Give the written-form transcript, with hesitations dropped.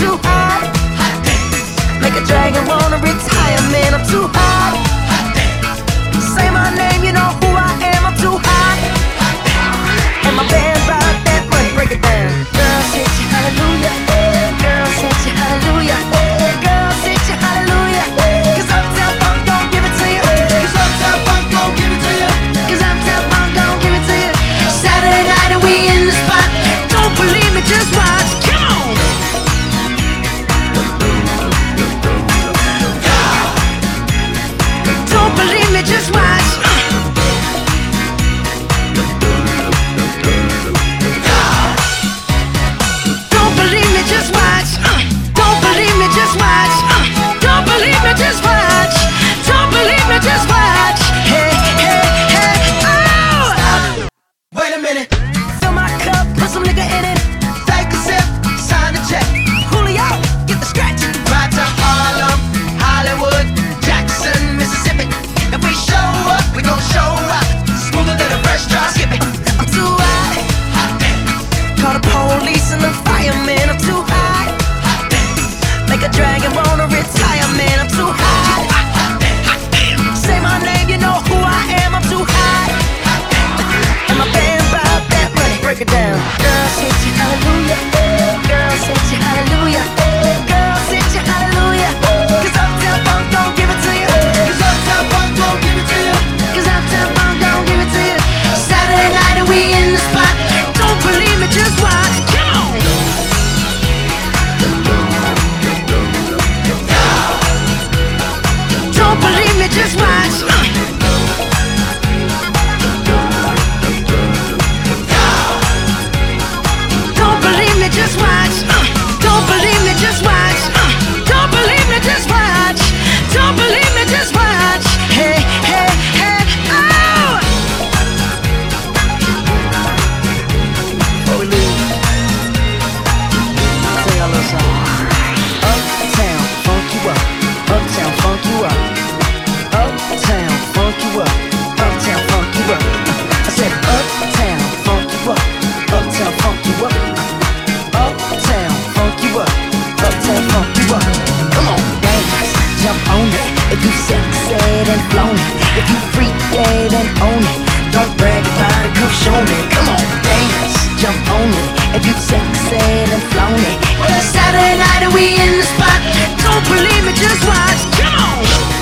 too hot. Make a dragon wanna retire, man, I'm too hot. Say my name, you know who I am, I'm too hot. And my band bought that money, break it down. Girls hit you, hallelujah. Girls hit you, hallelujah. Girls hit you, hallelujah. Cause Uptown Funk gon' give it to you. Cause Uptown Funk gon' give it to you. Cause Uptown Funk gon' give it to you. Saturday night and we in the spot. Don't believe me, just watch. Come on. Don't believe me, just watch. Don't believe me, just watch. Don't believe me, just watch. Don't believe me, just watch. Don't believe me, just watch. Hey, hey, hey, oh! Wait a minute. Fill my cup, put some nigga in it. Take a sip, sign the check. Julio, get the scratch. Right to Harlem, Hollywood, Jackson, Mississippi. If we show up, we gon' show up. Smoother than a fresh drop. Skip it. I'm too hot. Call the police and the fireman. I'm too hot. Make a dragon wanna retire, man. I'm too hot. Say my name, you know who I am. I'm too hot. And my band bought that money. Break it down. Girls hit you, hallelujah. Girls hit you, hallelujah. Girls hit you, hallelujah. Cause Uptown Funk gon' give it to you. Cause Uptown Funk gon' give it to you. Cause Uptown Funk gon' give it to you. Saturday night and we in the spot. Don't believe me, just watch. Come on. Don't believe me, just watch. Don't believe me, just watch. Don't believe me, just watch. Don't believe me, just watch. Don't believe me, just watch. Hey, hey, hey, oh! Before we leave, sing our little song. Uptown, funk you up. Uptown, funk you up. Uptown, funk you up. Uptown, funk you up. I said uptown, funk you up. Uptown, funk you up. Uptown, funk you up. Uptown, funk you up. Come on, dance, jump on it. If you sexed and flown it, if you freaked dead and own it, don't brag about it, come show me. Come on, dance, jump on it. If you sexed and flown it, well, it's Saturday night and we in the spot. Don't believe me, just watch. Come on.